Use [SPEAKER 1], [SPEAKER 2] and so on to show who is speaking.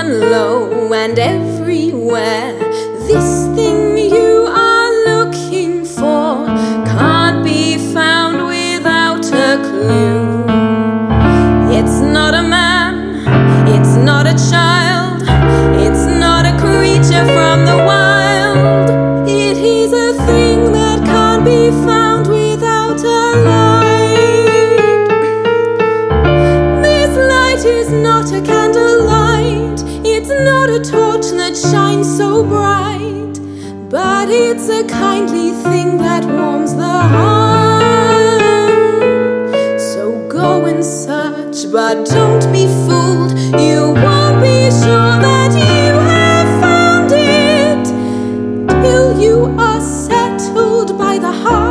[SPEAKER 1] low and everywhere. This thing you are looking for can't be found without a clue. It's not a man, it's not a child, it's not a creature from the wild. It is a thing that can't be found without a light. This light is not a candlelight, it's not a torch that shines so bright, but it's a kindly thing that warms the heart. So go and search, but don't be fooled. You won't be sure that you have found it till you are settled by the heart.